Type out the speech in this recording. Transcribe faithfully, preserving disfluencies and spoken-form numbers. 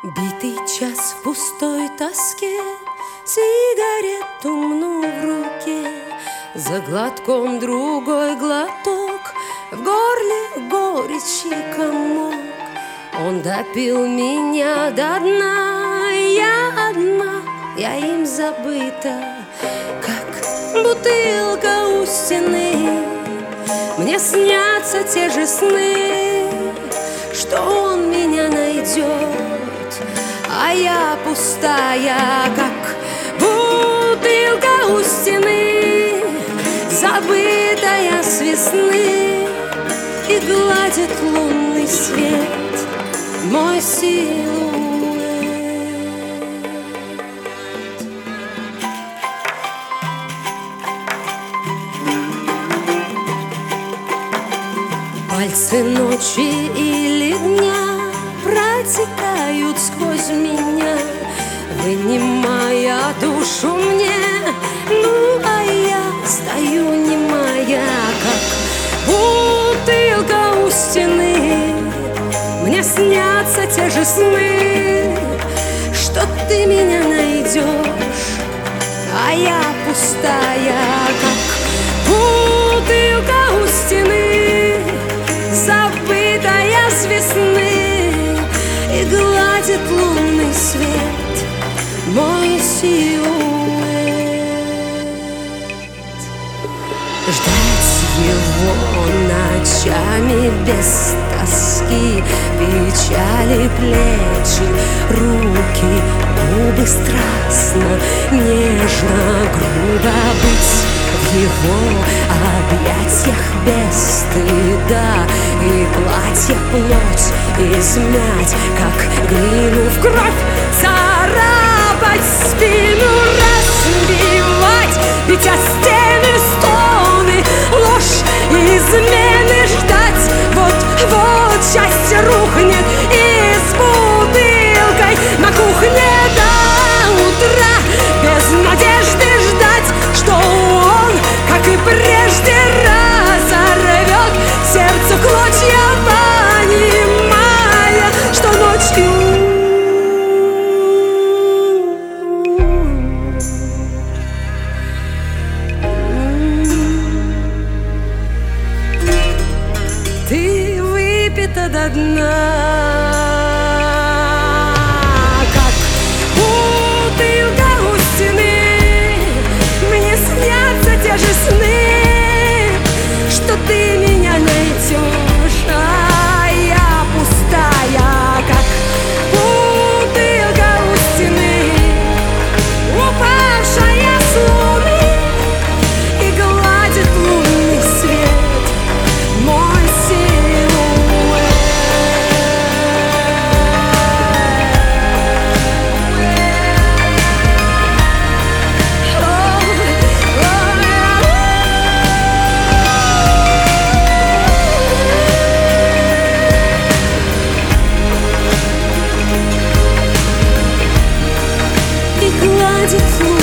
Битый час в пустой тоске, сигарету мну в руке, за глотком другой глоток, в горле горечь и комок. Он допил меня до дна, я одна, я им забыта, как бутылка у стены. Мне снятся те же сны, что он меня найдет, а я пустая, как бутылка у стены, забытая с весны, и гладит лунный свет мой силуэт. Пальцы ночи или дня протекают сквозь меня, вынимая душу мне. Ну, а я стою немая, как бутылка у стены. Мне снятся те же сны, что ты меня найдешь, а я пустая, как бутылка у стены, забытая с весны, и гладит лунный свет мой силуэт. Ждать его ночами без тоски, печали плечи, руки, губы страстно, нежно, грубо быть в его объятиях без стыда, и платье плоть измять, как глину в кровь царапать, спину разбивать, бить о стены стоны, ложь измены ждать. Вот-вот счастье рухнет, и с бутылкой на кухне до утра без надежды ждать, что он, как и прежде, разорвет сердце клочья, понимая, что ночью ты выпита до дна, как бутылка у стены. Мне снятся те же сны, что ты меня найдешь, а я пустая, как бутылка у стены, упавшая с луны, и гладит лунный свет мой силуэт. И гладит лунный